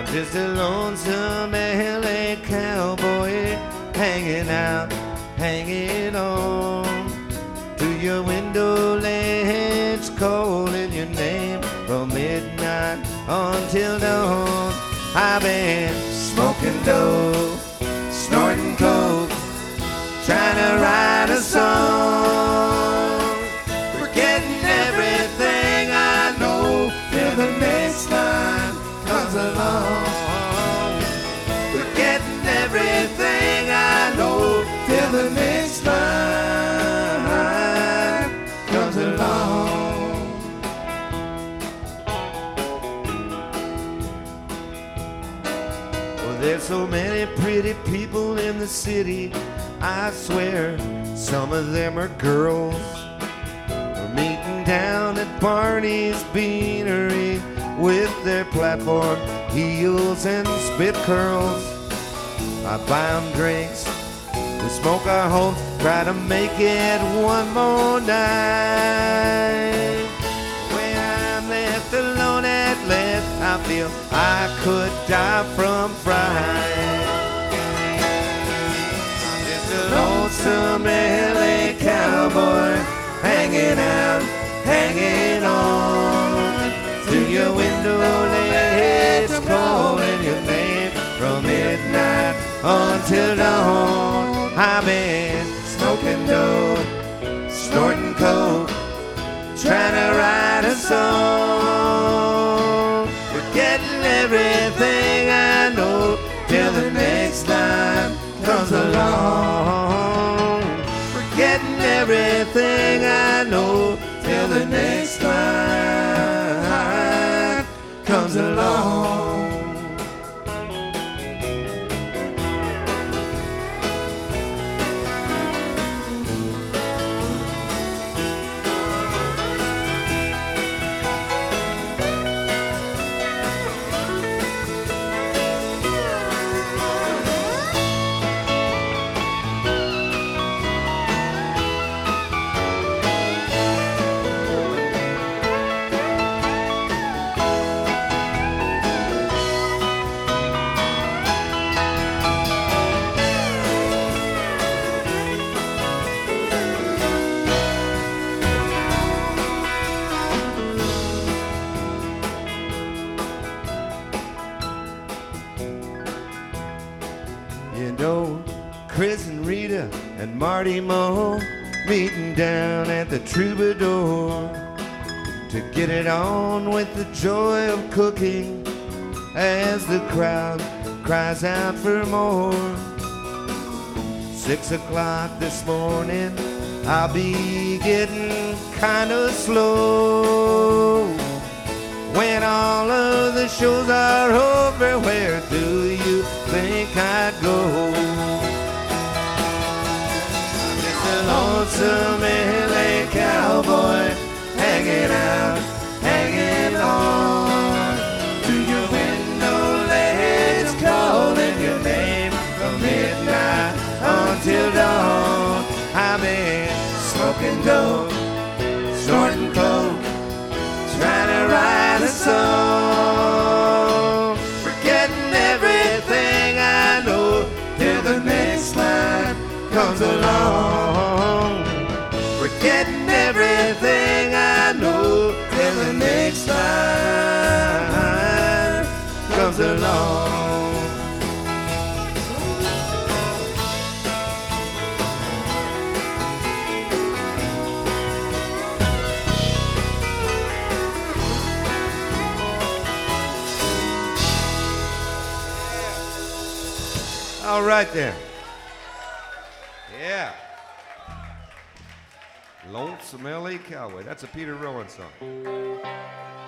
Just a lonesome LA cowboy hanging out, hanging on to your window ledge, calling your name from midnight until dawn. I've been smoking dope, snorting coke, trying to write a song, forgetting everything I know till the next line comes along. Forgetting everything I know till the next line comes along. Well, there's so many pretty people in the city, I swear some of them are girls. We're meeting down at Barney's Beanery with their platform heels and spit curls. I buy them drinks, we smoke our hopes, try to make it one more night. When I'm left alone at last, I feel I could die from fright. Just a lonesome LA cowboy hanging out, hanging on to your window ledge, calling your name from midnight until dawn. I've been smoking dope, snorting coke, trying to write a song, forgetting everything I know till the next line comes along. Forgetting everything I know till the next line comes along. You know, Chris and Rita and Marty Moe meeting down at the Troubadour to get it on with the joy of cooking as the crowd cries out for more. 6 o'clock this morning, I'll be getting kind of slow. When all of the shows are over, where do you think I'd go? I'm just a lonesome LA cowboy hanging out, hanging on to your window ledge, calling your name from midnight until dawn. I've been smoking dope, snorting coke, trying to write a song, forgetting everything I know till the next line comes along. Forgetting everything I know till the next line comes along. All right then. Yeah. Lonesome LA Cowboy. That's a Peter Rowan song.